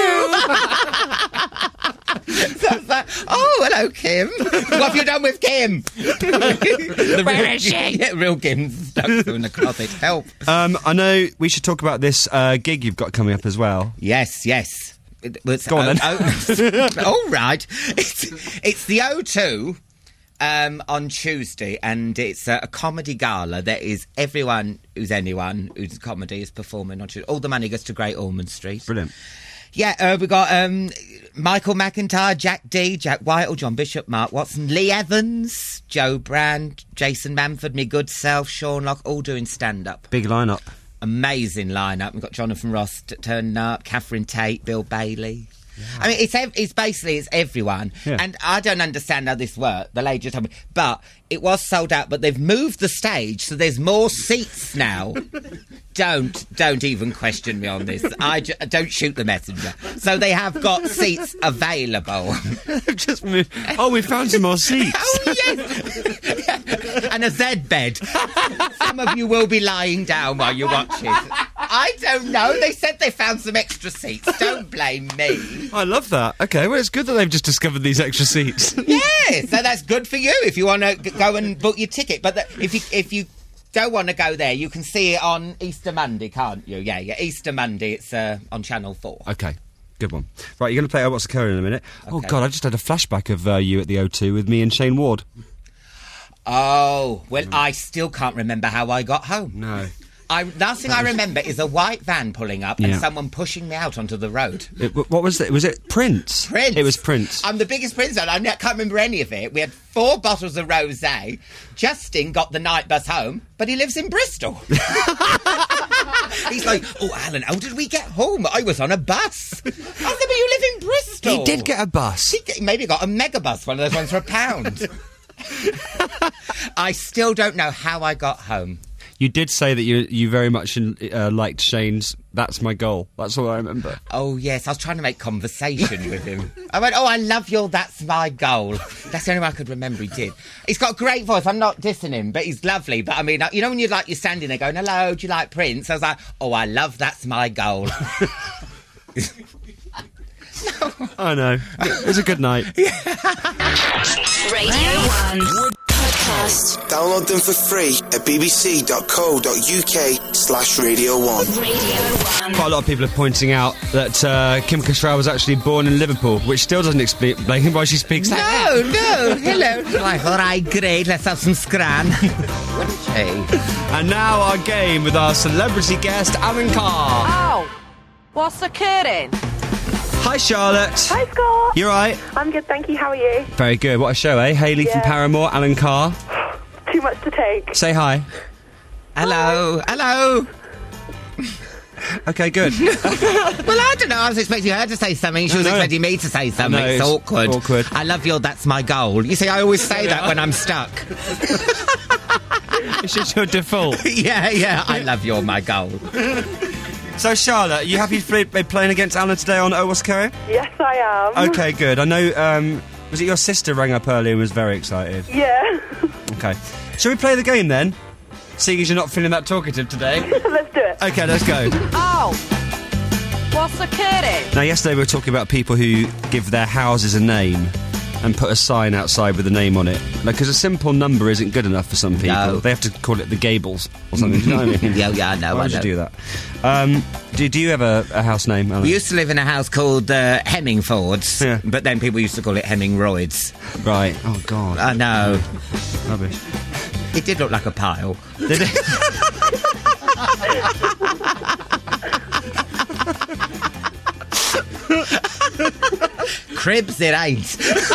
hello. So I was like, oh, hello, Kim. What have you done with Kim? The Where real, is she? Yeah, real Kim's stuck in the closet. Help. Um, I know we should talk about this uh, gig you've got coming up as well. Yes, yes. It was, Go on, oh, then. Oh, all right. It's, it's the O two um, on Tuesday, and it's a, a comedy gala that is everyone who's anyone who's comedy is performing on Tuesday. All the money goes to Great Ormond Street. Brilliant. Yeah, uh, we got um, Michael McIntyre, Jack D, Jack Whitehall, John Bishop, Mark Watson, Lee Evans, Joe Brand, Jason Manford, me good self, Sean Locke, all doing stand-up. Big lineup. Amazing lineup. We've got Jonathan Ross t- turning up, Catherine Tate, Bill Bailey. Yeah. I mean, it's ev- it's basically it's everyone, Yeah. and I don't understand how this worked. The lady just told me, but it was sold out. But they've moved the stage, so there's more seats now. don't don't even question me on this. I ju- don't shoot the messenger. So they have got seats available. Just moved. Oh, we found some more seats. Oh yes, and a Z bed. Some of you will be lying down while you watch it. I don't know. They said they found some extra seats. Don't blame me. I love that. Okay, well, it's good that they've just discovered these extra seats. Yeah, so that's good for you if you want to g- go and book your ticket. But the, if you if you don't want to go there, you can see it on Easter Monday, can't you? Yeah, yeah. Easter Monday. It's uh, on Channel Four. Okay. Good one. Right, you're going to play Oh What's Occurring in a minute. Oh, Okay. God, I just had a flashback of uh, you at the O two with me and Shane Ward. Oh, well, I still can't remember how I got home. No. I, last thing I remember is a white van pulling up and Yeah. someone pushing me out onto the road. It, what was it? Was it Prince? Prince. It was Prince. I'm the biggest Prince fan. I ne- can't remember any of it. We had four bottles of rosé. Justin got the night bus home, but he lives in Bristol. He's like, oh, Alan, how did we get home? I was on a bus. I said, but you live in Bristol. He did get a bus. He g- maybe got a mega bus, one of those ones for a pound. I still don't know how I got home. You did say that you you very much uh, liked Shane's That's My Goal. That's all I remember. Oh, yes, I was trying to make conversation with him. I went, oh, I love your That's My Goal. That's the only one I could remember he did. He's got a great voice. I'm not dissing him, but he's lovely. But, I mean, you know when you're, like, you're standing there going, hello, do you like Prince? I was like, oh, I love That's My Goal. I know. It was a good night. Radio one podcast. Download them for free at bbc.co.uk slash Radio one. Radio one. Quite a lot of people are pointing out that uh, Kim Cattrall was actually born in Liverpool, which still doesn't explain why she speaks like that. No, no, hello. Like, all right, great, let's have some scran. What a shame. And now our game with our celebrity guest, Alan Carr. Oh, what's occurring? Hi, Charlotte. Hi, Scott. You alright? I'm good, thank you. How are you? Very good. What a show, eh? Hayley from Yeah. Paramore, Alan Carr. Too much to take. Say hi. Hello, hello. Okay, good. Well, I don't know. I was expecting her to say something. She was No, no. expecting me to say something. No, it's, it's awkward. awkward. I love your That's My Goal. You see, I always say that when I'm stuck. It's just your default. Yeah, yeah. I love your My Goal. So, Charlotte, are you happy to be playing against Alan today on Oh What's Occurring? Yes, I am. Okay, good. I know, um, was it your sister rang up earlier and was very excited? Yeah. Okay. Shall we play the game then? Seeing as you're not feeling that talkative today. Let's do it. Okay, let's go. Oh, what's occurring? Now, yesterday we were talking about people who give their houses a name. and put a sign outside with a name on it. Because a simple number isn't good enough for some people. No. They have to call it the Gables or something. Do you know what I mean? Yeah, yeah, I know. Why I would know. you do that? Um, do, do you have a, a house name, Alan? We used to live in a house called uh, Hemmingfords, Yeah. but then people used to call it Hemmingroids. Right. Oh, God. I know. Rubbish. It did look like a pile. Did it? Cribs it ain't.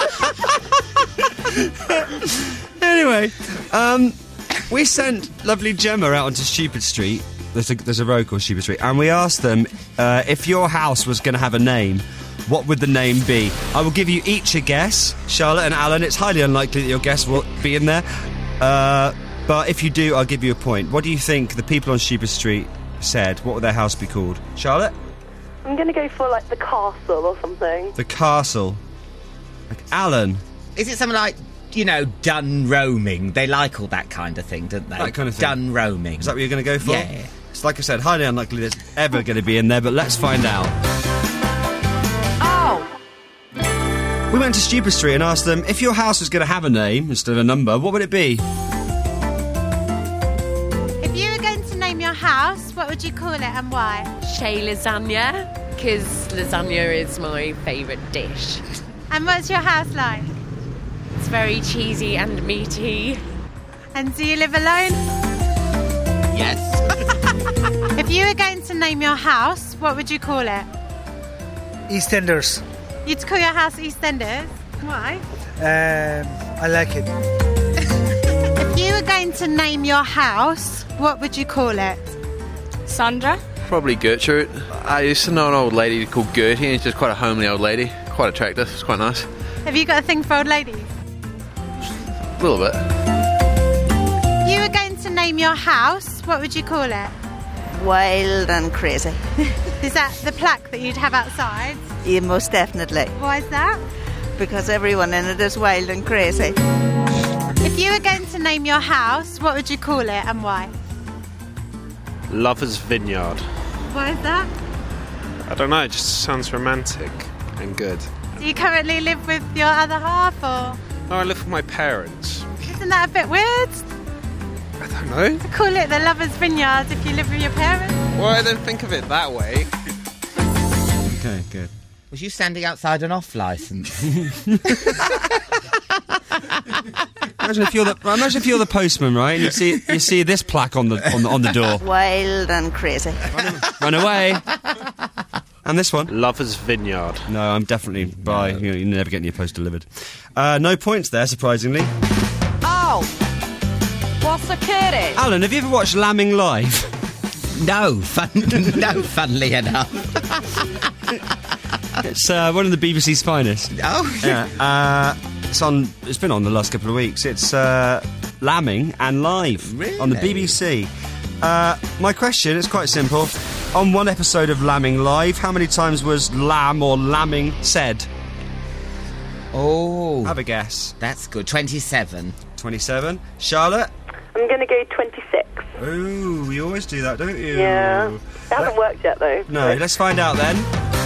Anyway, um, we sent lovely Gemma out onto Stupid Street. There's a, there's a road called Stupid Street. And we asked them uh, if your house was going to have a name, what would the name be? I will give you each a guess, Charlotte and Alan. It's highly unlikely that your guess will be in there. Uh, but if you do, I'll give you a point. What do you think the people on Stupid Street said? What would their house be called? Charlotte? I'm going to go for, like, the castle or something. The Castle. Like, Alan? Is it something like, you know, done roaming? They like all that kind of thing, don't they? That kind of thing. Done roaming. Is that what you're going to go for? Yeah. It's like I said, highly unlikely that's ever going to be in there, but let's find out. Oh! We went to Stupid Street and asked them, if your house was going to have a name instead of a number, what would it be? If you were going to name your house, what would you call it and why? Shay Lasagna, because lasagna is my favourite dish. And what's your house like? It's very cheesy and meaty. And do you live alone? Yes. If you were going to name your house, what would you call it? EastEnders. You'd call your house EastEnders? Why? Um, I like it. If you were going to name your house, what would you call it? Sandra? Probably Gertrude. I used to know an old lady called Gertie, and she's quite a homely old lady. Quite attractive. It's quite nice. Have you got a thing for old ladies? A little bit. If you were going to name your house, what would you call it? Wild and crazy. Is that the plaque that you'd have outside? Yeah, most definitely. Why is that? Because everyone in it is wild and crazy. If you were going to name your house, what would you call it and why? Lover's Vineyard. Why is that? I don't know, it just sounds romantic and good. Do you currently live with your other half, or...? No, I live with my parents. Isn't that a bit weird? I don't know. To call it the Lover's Vineyard if you live with your parents? Well, I don't think of it that way. Okay, good. Was you standing outside an off licence? Imagine if you're the imagine if you're the postman, right? And you see you see this plaque on the on the on the door. Wild and crazy. Run away. And this one? Lover's Vineyard. No, I'm definitely by. You know, you're never getting your post delivered. Uh, no points there, surprisingly. Oh! What's occurring? Alan, have you ever watched Lambing Live? No, fun, no, funnily enough. It's uh, one of the B B C's finest. Oh, yeah. Uh, it's on. It's been on the last couple of weeks. It's uh, lambing and live Really? on the B B C. Uh, my question is quite simple. On one episode of Lambing Live, how many times was lamb or lambing said? Oh, Have a guess. that's good. Twenty-seven. twenty-seven. Charlotte? I'm going to go twenty-six. Ooh, you always do that, don't you? Yeah. It hasn't worked yet, though. No, let's find out then.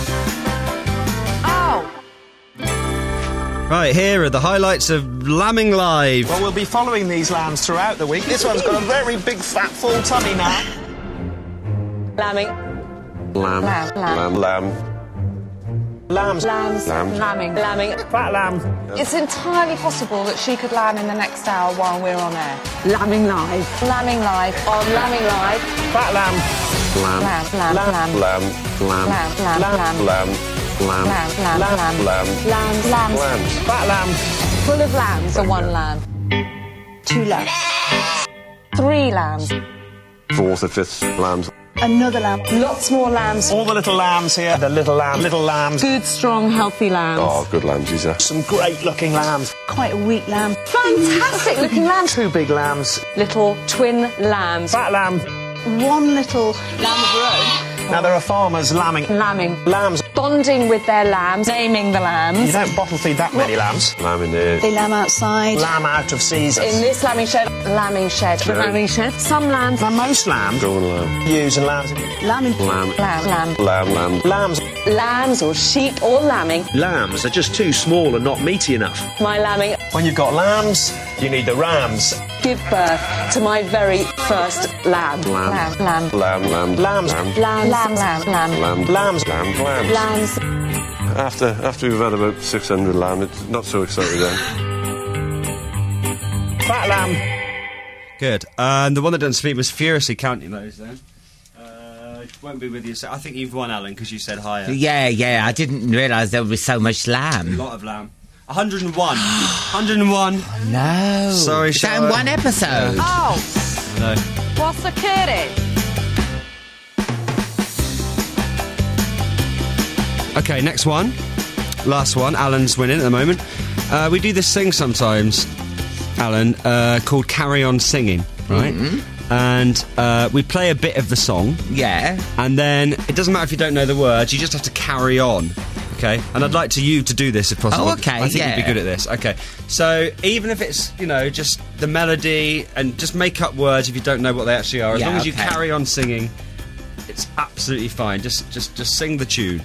Oh! Right, here are the highlights of Lambing Live. Well, we'll be following these lambs throughout the week. This one's got a very big, fat, full tummy now. Lambing. Lamb. Lamb. Lamb. Lamb. Lambs. Lambs. Lamb. Lambing. Lambing. Fat lamb. It's entirely possible that she could lamb in the next hour while we're on air. Lambing live. Lambing live. On Lambing live. Fat lamb. Lamb. Lamb. Lamb. Lamb. Lamb. Lamb. Lamb. Lamb. Lamb. Lamb. Lamb. Lamb. Lamb. Lamb. Lamb. Lambs. Lambs. Lambs. Fat lamb. Full of lambs. So one lamb. Two lambs. Three lambs. Fourth or fifth lambs. Another lamb. Lots more lambs. All the little lambs here. The little lamb. Little lambs. Good, strong, healthy lambs. Oh, good lambs, these are. Some great-looking lambs. Quite a weak lamb. Fantastic looking lambs. Two big lambs. Little twin lambs. Fat lamb. One little lamb of her own. Now, there are farmers lambing. Lambing. Lambs. Bonding with their lambs. Naming the lambs. You don't bottle feed that many lambs. Lamb in there. They lamb outside. Lamb out of season. In this lambing shed. Lambing shed. Shed. Lambing shed. Some lambs. Now, most lambs. Go on, lamb. Ewes and lambs. Lambing. Lamb. Lamb. Lamb. Lamb, lamb. Lambs. Lambs or sheep or lambing. Lambs are just too small and not meaty enough. My lambing. When you've got lambs, you need the rams. Give birth to my very first lamb. Lamb. Lamb. Lamb, lamb. Lambs. Lamb. Lambs. Lambs. Lamb. Lamb. Lamb. Lambs. Lamb. Lambs. Lambs. After, after we've had about six hundred lamb, it's not so exciting then. Fat lamb. Good. And the one that doesn't speak was furiously counting those then. Uh, won't be with you. So I think you've won, Alan, because you said higher. Yeah, yeah, I didn't realise there would be so much A lamb. lot of lamb. one hundred and one. one hundred and one. No. Sorry, Is that in Charlotte. one episode? Oh, No. what's the kitty? Okay, next one. Last one. Alan's winning at the moment. Uh, we do this thing sometimes, Alan, uh, called Carry On Singing, right? Mhm. And uh, we play a bit of the song. Yeah. And then it doesn't matter if you don't know the words, you just have to carry on. Okay? And I'd like to you to do this if possible. Oh, okay, I think yeah. you'd be good at this. Okay. So even if it's, you know, just the melody and just make up words if you don't know what they actually are, as Yeah, long as you okay. carry on singing, it's absolutely fine. Just just just sing the tune.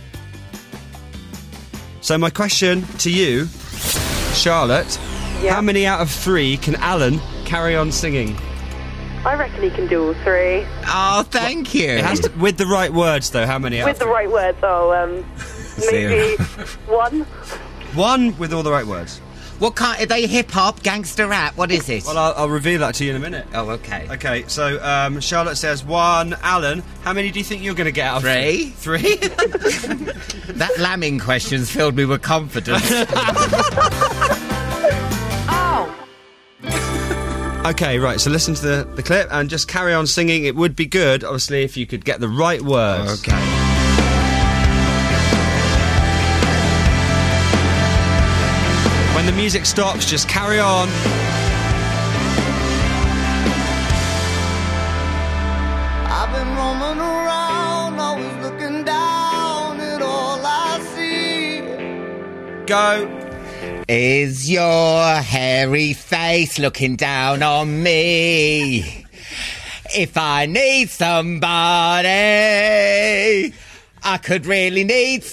So my question to you, Charlotte, how many out of three can Alan carry on singing? I reckon he can do all three. Oh, thank you. It has to, with the right words, though. How many out With of the three? right words, oh, um, maybe one. One with all the right words. What kind? Are they hip hop, gangster rap? What is it? Well, I'll, I'll reveal that to you in a minute. Oh, okay. Okay, so um, Charlotte says one. Alan, how many do you think you're going to get out of Three. Three? That lambing question's filled me with confidence. Oh, Okay, right, so listen to the, the clip and just carry on singing. It would be good, obviously, if you could get the right words. Okay. When the music stops, just carry on. I've been roaming around, always looking down at all I see. Go. Is your hairy face looking down on me? If I need somebody, I could really need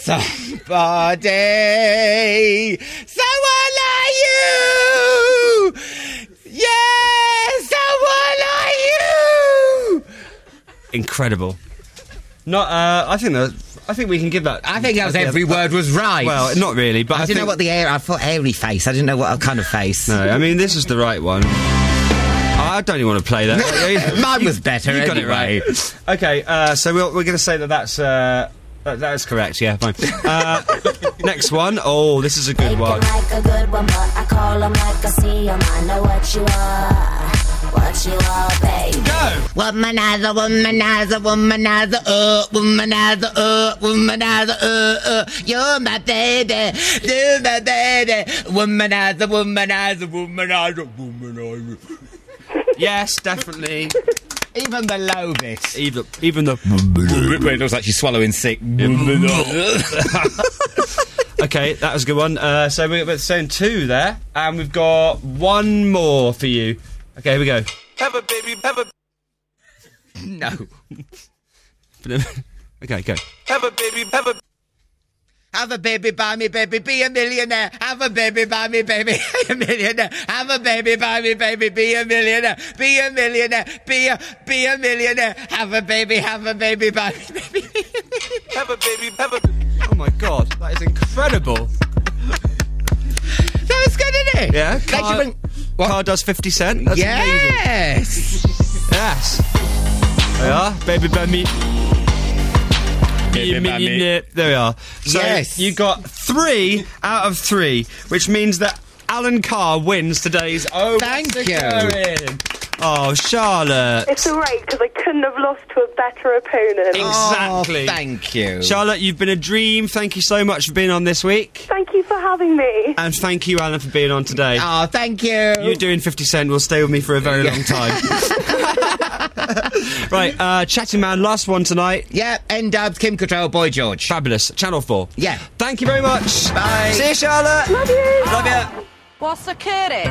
somebody. Someone like you! Yeah, someone like you! Incredible. Not, uh, I think that... I think we can give that... I think that was every word was right. Well, not really, but I, I, didn't think... know what the air... I thought airy face. I didn't know what kind of face. No, I mean, this is the right one. I don't even want to play that. Mine was better You got anyway. it right. Okay, uh, so we'll, we're going to say that that's... Uh, that, that is correct, yeah, fine. Uh, next one. Oh, this is a good one. Like a good one, but I call them like I see them. I know what you are, what you are, baby. Go! Womanizer, womanizer, womanizer, uh, womanizer, uh, womanizer, uh, uh, you're my baby, you're my baby, womanizer, womanizer, womanizer, womanizer. Yes, definitely. Even the low bit. Even, even the... It looks like she's swallowing sick. Okay, that was a good one. Uh, so we're, we're saying two there, and we've got one more for you. Okay, here we go. Have a baby, have a... No. Okay, go. Have a baby, have a... Have a baby by me, baby, be a millionaire. Have a baby by me, baby, be a millionaire. Have a baby by me, baby, be a millionaire. Be a millionaire, be a, be a millionaire. Have a baby, have a baby by me, baby. Have a baby, have a... Oh my god, that is incredible. That was good, isn't it? Yeah, They should car, bring- car does fifty cent. That's Yes. amazing. Yes. There we are, baby by me. Baby by me. There we are. So Yes. you got three out of three, which means that Alan Carr wins today's Oh Thank What's you. Occurring? Oh, Charlotte. It's all right, because I couldn't have lost to a better opponent. Exactly. Oh, thank you. Charlotte, you've been a dream. Thank you so much for being on this week. Thank you for having me. And thank you, Alan, for being on today. Oh, thank you. You doing fifty Cent will stay with me for a very long time. Right, uh, Chatting Man, last one tonight. Yeah, N-Dubs, Kim Cattrall, Boy George. Fabulous. Channel four. Yeah. Thank you very much. Bye. See you, Charlotte. Love you. Love you. What's the kitty?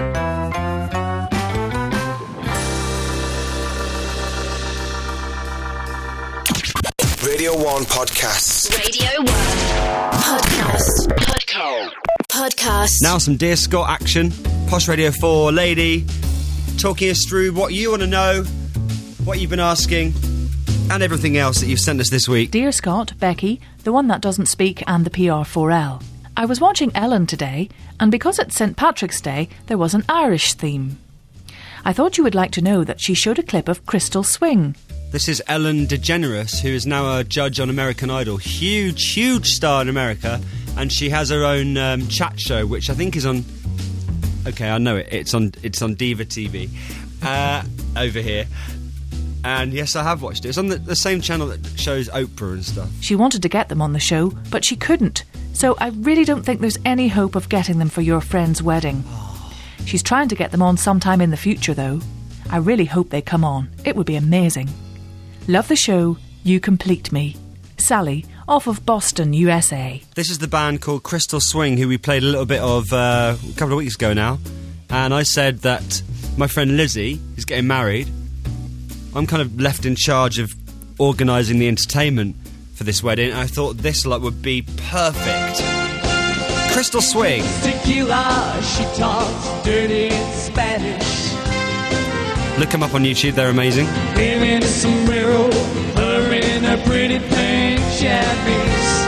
Radio one Podcasts. Radio one Podcast. Podcast. Podcast. Now some Dear Scott action. Posh Radio four lady talking us through what you want to know, what you've been asking, and everything else that you've sent us this week. Dear Scott, Becky, the one that doesn't speak, and the P R four L. I was watching Ellen today, and because it's Saint Patrick's Day, there was an Irish theme. I thought you would like to know that she showed a clip of Crystal Swing. This is Ellen DeGeneres, who is now a judge on American Idol. Huge, huge star in America, and she has her own um, chat show, which I think is on... Okay, I know it. It's on It's on Diva T V uh, over here. And yes, I have watched it. It's on the, the same channel that shows Oprah and stuff. She wanted to get them on the show, but she couldn't. So I really don't think there's any hope of getting them for your friend's wedding. She's trying to get them on sometime in the future, though. I really hope they come on. It would be amazing. Love the show. You complete me. Sally, off of Boston, U S A. This is the band called Crystal Swing, who we played a little bit of uh, a couple of weeks ago now. And I said that my friend Lizzie is getting married. I'm kind of left in charge of organising the entertainment for this wedding. And I thought this like would be perfect. Crystal Swing. Tequila, she talks dirty Spanish. Look them up on YouTube, they're amazing. Him in a sombrero, her in a pretty pink chavis.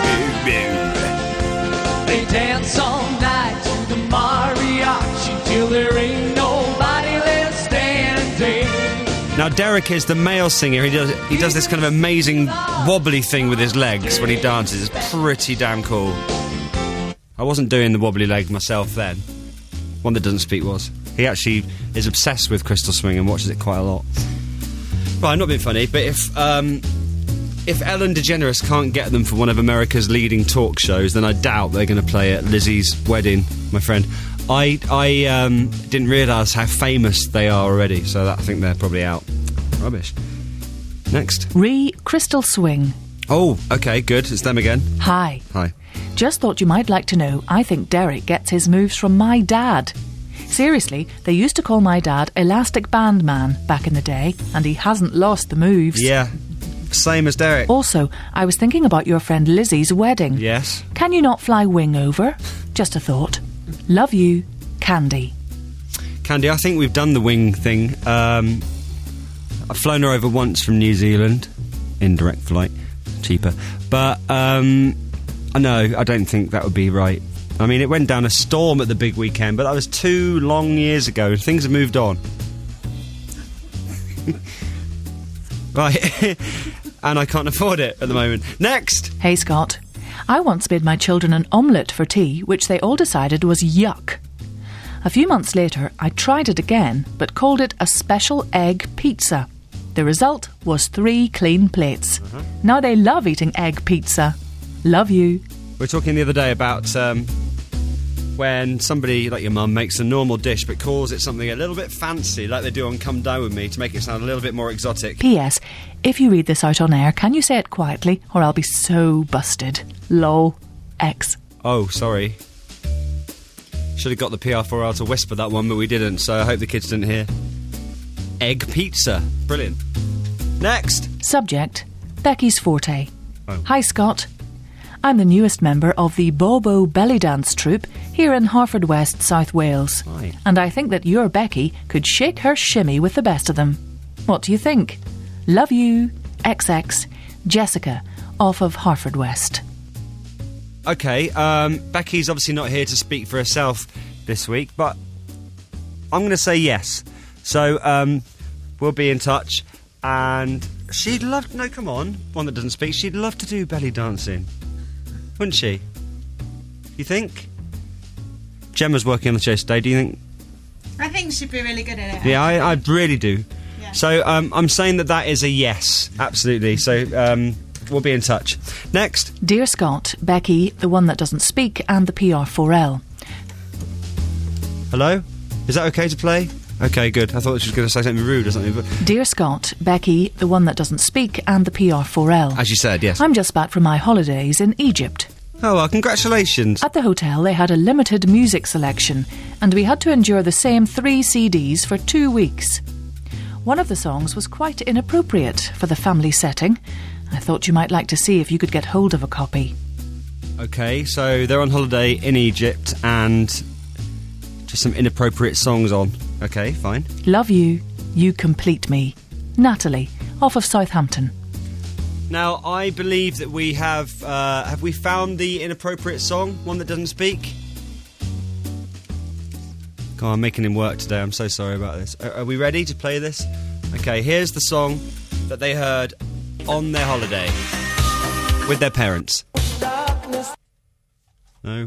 They dance all night to the mariachi till there ain't nobody left standing. Now Derek is the male singer. He does he does this kind of amazing wobbly thing with his legs when he dances. It's pretty damn cool. I wasn't doing the wobbly leg myself then. One that doesn't speak was. He actually is obsessed with Crystal Swing and watches it quite a lot. Right, I'm not being funny, but if um, if Ellen DeGeneres can't get them for one of America's leading talk shows, then I doubt they're going to play at Lizzie's wedding, my friend. I I um, didn't realise how famous they are already, so that, I think they're probably out. Rubbish. Next. Re Crystal Swing. Oh, okay, good. It's them again. Hi. Hi. Just thought you might like to know, I think Derek gets his moves from my dad. Seriously, they used to call my dad Elastic Band Man back in the day, and he hasn't lost the moves. Yeah, same as Derek. Also, I was thinking about your friend Lizzie's wedding. Yes. Can you not fly wing over? Just a thought. Love you, Candy. Candy, I think we've done the wing thing. Um, I've flown her over once from New Zealand. Indirect flight. Cheaper. But, um... no, I don't think that would be right. I mean, it went down a storm at the big weekend, but that was two long years ago. Things have moved on. Right. And I can't afford it at the moment. Next! Hey, Scott. I once made my children an omelette for tea, which they all decided was yuck. A few months later, I tried it again, but called it a special egg pizza. The result was three clean plates. Uh-huh. Now they love eating egg pizza. Love you. We were talking the other day about um, when somebody, like your mum, makes a normal dish but calls it something a little bit fancy, like they do on Come Down With Me, to make it sound a little bit more exotic. P S. If you read this out on air, can you say it quietly, or I'll be so busted. Lol. X. Oh, sorry. Should have got the P R four L to whisper that one, but we didn't, so I hope the kids didn't hear. Egg pizza. Brilliant. Next. Subject. Becky's forte. Oh. Hi, Scott. I'm the newest member of the Bobo Belly Dance troupe here in Haverfordwest, South Wales. Hi. And I think that your Becky could shake her shimmy with the best of them. What do you think? Love you, X X, Jessica, off of Haverfordwest. Okay, um, Becky's obviously not here to speak for herself this week, but I'm going to say yes. So, um, we'll be in touch, and she'd love... No, come on, one that doesn't speak. She'd love to do belly dancing. Wouldn't she? You think? Gemma's working on the show today, do you think? I think think she'd be really good at it. Yeah, I, I really do. Yeah. So um, I'm saying that that is a yes, absolutely. So um, we'll be in touch. Next. Dear Scott, Becky, the one that doesn't speak, and the P R four L. Hello? Is that okay to play? Okay, good. I thought she was going to say something rude or something. But Dear Scott, Becky, the one that doesn't speak, and the P R four L. as you said, yes. I'm just back from my holidays in Egypt. Oh, well, congratulations. At the hotel, they had a limited music selection, and we had to endure the same three C Ds for two weeks. One of the songs was quite inappropriate for the family setting. I thought you might like to see if you could get hold of a copy. Okay, so they're on holiday in Egypt and just some inappropriate songs on. Okay, fine. Love you, you complete me. Natalie, off of Southampton. Now, I believe that we have... Uh, have we found the inappropriate song? One that doesn't speak? God, I'm making him work today. I'm so sorry about this. Are, are we ready to play this? Okay, here's the song that they heard on their holiday with their parents. No?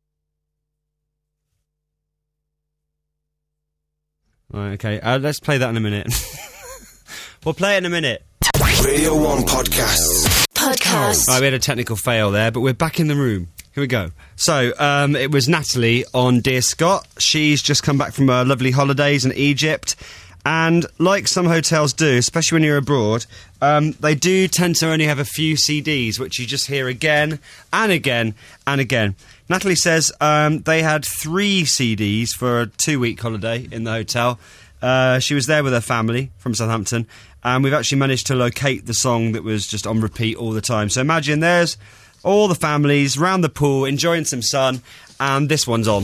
Right, okay, uh, let's play that in a minute. We'll play it in a minute. Radio one Podcasts. Podcast. Right, we had a technical fail there, but we're back in the room. Here we go. So, um, it was Natalie on Dear Scott. She's just come back from her lovely holidays in Egypt. And like some hotels do, especially when you're abroad, um, they do tend to only have a few C Ds, which you just hear again and again and again. Natalie says um, they had three C Ds for a two-week holiday in the hotel. Uh, she was there with her family from Southampton, and we've actually managed to locate the song that was just on repeat all the time. So imagine there's all the families round the pool enjoying some sun, and this one's on.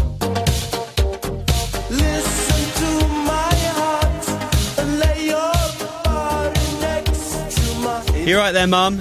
You right there, Mum?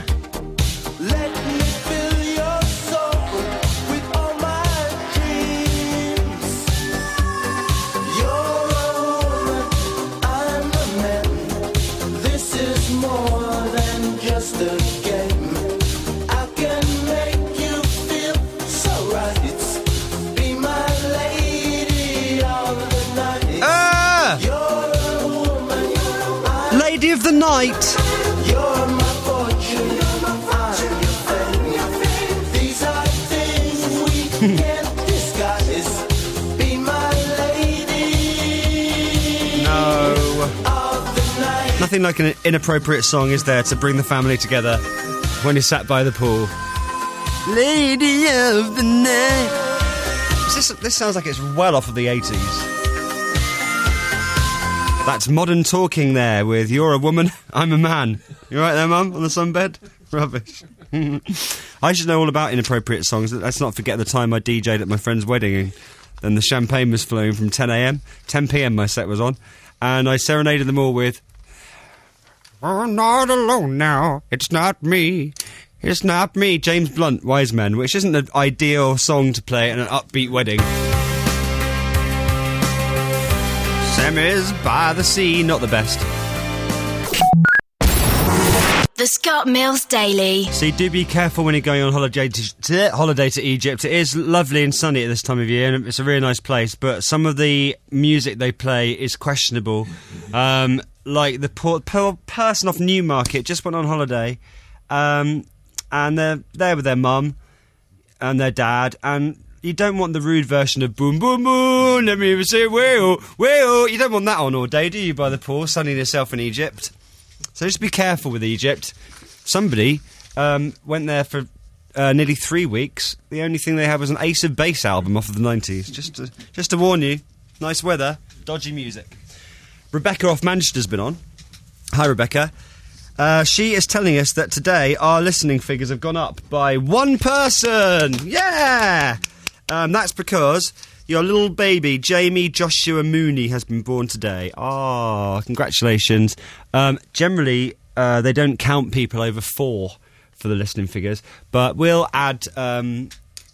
Lady of the night. You're my fortune, I'm your fame. These are things we can't disguise. Be my lady. No. Of the night. Nothing like an inappropriate song, is there, to bring the family together when you're sat by the pool. Lady of the night. This, this sounds like it's well off of the eighties. That's modern talking there with You're a Woman, I'm a Man. You right there, Mum, on the sunbed? Rubbish. I should know all about inappropriate songs. Let's not forget the time I D J'd at my friend's wedding and then the champagne was flowing from ten a.m. ten p.m. my set was on, and I serenaded them all with I'm not alone now, it's not me, it's not me. James Blunt, Wise Men, which isn't the ideal song to play at an upbeat wedding. Sammy's by the sea, not the best. The Scott Mills Daily. See, do be careful when you're going on holiday to, to holiday to Egypt. It is lovely and sunny at this time of year, and it's a really nice place. But some of the music they play is questionable. Um, like the poor, poor person off Newmarket just went on holiday, um, and they're there with their mum and their dad, and you don't want the rude version of boom, boom, boom, let me even say whale, whale. You don't want that on all day, do you, by the pool, sunning yourself in Egypt? So just be careful with Egypt. Somebody um, went there for uh, nearly three weeks. The only thing they had was an Ace of Base album off of the nineties. Just to, just to warn you, nice weather, dodgy music. Rebecca off Manchester's been on. Hi, Rebecca. Uh, she is telling us that today our listening figures have gone up by one person. Yeah! Um, that's because your little baby, Jamie Joshua Mooney, has been born today. Ah, oh, congratulations. Um, generally, uh, they don't count people over four for the listening figures, but we'll add... Um,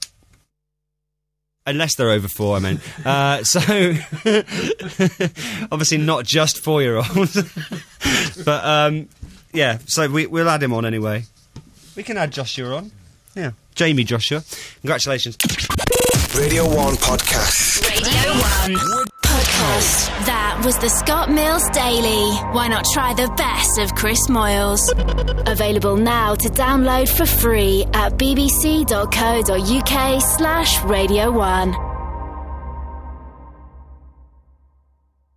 unless they're over four, I mean. Uh, so, obviously not just four-year-olds. But, um, yeah, so we, we'll add him on anyway. We can add Joshua on. Yeah, Jamie Joshua. Congratulations. Radio one Podcast. Radio one Podcast. podcast. That was the Scott Mills Daily. Why not try the best of Chris Moyles? Available now to download for free at bbc.co.uk slash Radio one.